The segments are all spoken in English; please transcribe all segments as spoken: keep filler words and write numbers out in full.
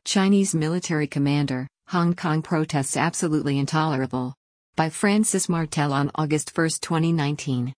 Chinese military commander, Hong Kong protests absolutely intolerable. By Francis Martel on August first, twenty nineteen.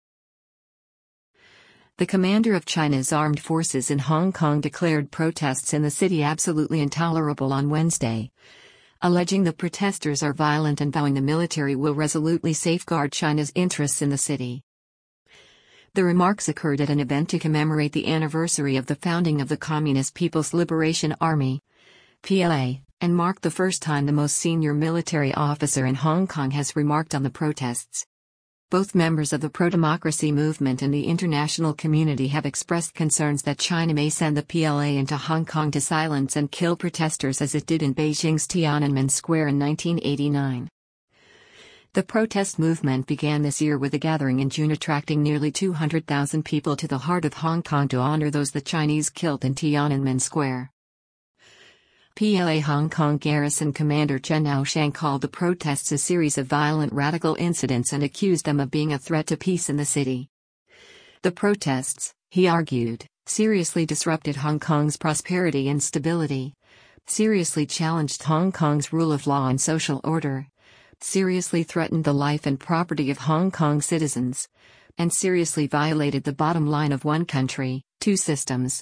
The commander of China's armed forces in Hong Kong declared protests in the city absolutely intolerable on Wednesday, alleging the protesters are violent and vowing the military will resolutely safeguard China's interests in the city. The remarks occurred at an event to commemorate the anniversary of the founding of the Communist People's Liberation Army, P L A, and marked the first time the most senior military officer in Hong Kong has remarked on the protests. Both members of the pro-democracy movement and the international community have expressed concerns that China may send the P L A into Hong Kong to silence and kill protesters as it did in Beijing's Tiananmen Square in nineteen eighty-nine. The protest movement began this year with a gathering in June attracting nearly two hundred thousand people to the heart of Hong Kong to honor those the Chinese killed in Tiananmen Square. P L A Hong Kong Garrison Commander Chen Naoshang called the protests a series of violent radical incidents and accused them of being a threat to peace in the city. The protests, he argued, seriously disrupted Hong Kong's prosperity and stability, seriously challenged Hong Kong's rule of law and social order, seriously threatened the life and property of Hong Kong citizens, and seriously violated the bottom line of one country, two systems.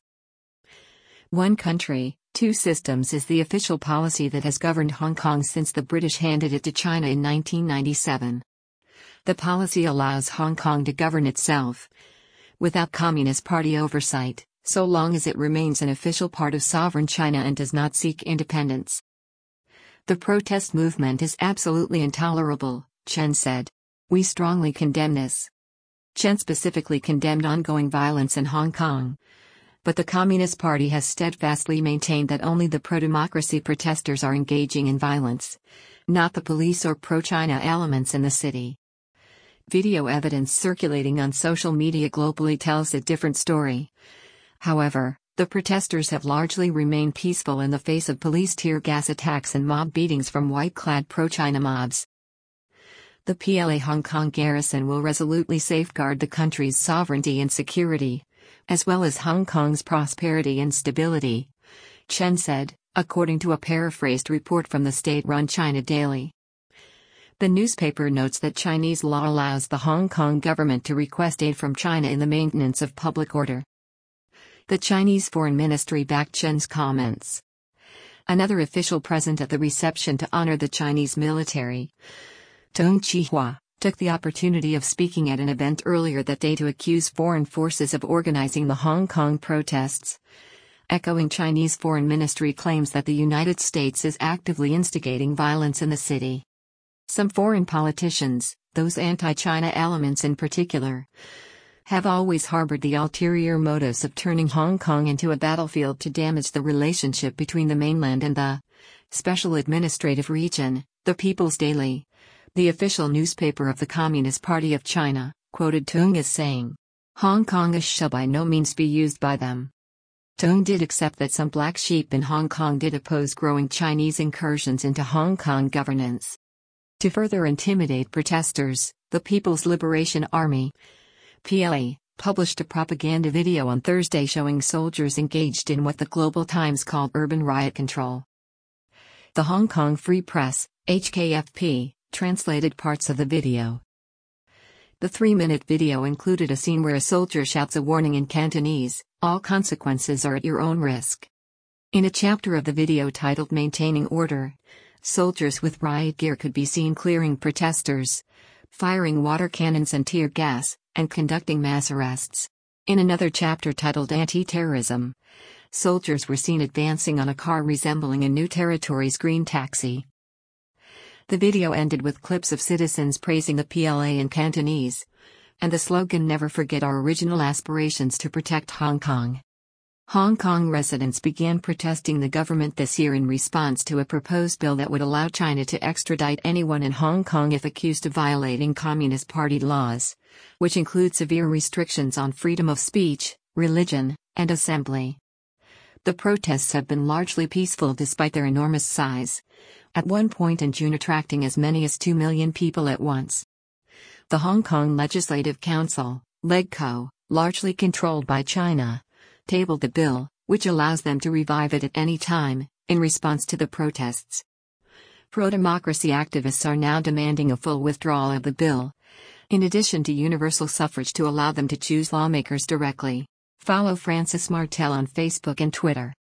One country, two systems is the official policy that has governed Hong Kong since the British handed it to China in nineteen ninety-seven. The policy allows Hong Kong to govern itself, without Communist Party oversight, so long as it remains an official part of sovereign China and does not seek independence. The protest movement is absolutely intolerable, Chen said. We strongly condemn this. Chen specifically condemned ongoing violence in Hong Kong. But the Communist Party has steadfastly maintained that only the pro-democracy protesters are engaging in violence, not the police or pro-China elements in the city. Video evidence circulating on social media globally tells a different story. However, the protesters have largely remained peaceful in the face of police tear gas attacks and mob beatings from white-clad pro-China mobs. The P L A Hong Kong garrison will resolutely safeguard the country's sovereignty and security, as well as Hong Kong's prosperity and stability, Chen said, according to a paraphrased report from the state-run China Daily. The newspaper notes that Chinese law allows the Hong Kong government to request aid from China in the maintenance of public order. The Chinese Foreign Ministry backed Chen's comments. Another official present at the reception to honor the Chinese military, Deng Qihua, took the opportunity of speaking at an event earlier that day to accuse foreign forces of organizing the Hong Kong protests, echoing Chinese Foreign Ministry claims that the United States is actively instigating violence in the city. Some foreign politicians, those anti-China elements in particular, have always harbored the ulterior motives of turning Hong Kong into a battlefield to damage the relationship between the mainland and the Special Administrative Region. The People's Daily, the official newspaper of the Communist Party of China, quoted Tung as saying, Hong Kong shall by no means be used by them. Tung did accept that some black sheep in Hong Kong did oppose growing Chinese incursions into Hong Kong governance. To further intimidate protesters, the People's Liberation Army, P L A, published a propaganda video on Thursday showing soldiers engaged in what the Global Times called urban riot control. The Hong Kong Free Press, H K F P, translated parts of the video. The three-minute video included a scene where a soldier shouts a warning in Cantonese, "All consequences are at your own risk." In a chapter of the video titled Maintaining Order, soldiers with riot gear could be seen clearing protesters, firing water cannons and tear gas, and conducting mass arrests. In another chapter titled Anti-Terrorism, soldiers were seen advancing on a car resembling a New Territories green taxi. The video ended with clips of citizens praising the P L A in Cantonese, and the slogan "Never forget our original aspirations to protect Hong Kong." Hong Kong residents began protesting the government this year in response to a proposed bill that would allow China to extradite anyone in Hong Kong if accused of violating Communist Party laws, which include severe restrictions on freedom of speech, religion, and assembly. The protests have been largely peaceful despite their enormous size, at one point in June attracting as many as two million people at once. The Hong Kong Legislative Council, LegCo, largely controlled by China, tabled the bill, which allows them to revive it at any time, in response to the protests. Pro-democracy activists are now demanding a full withdrawal of the bill, in addition to universal suffrage to allow them to choose lawmakers directly. Follow Frances Martel on Facebook and Twitter.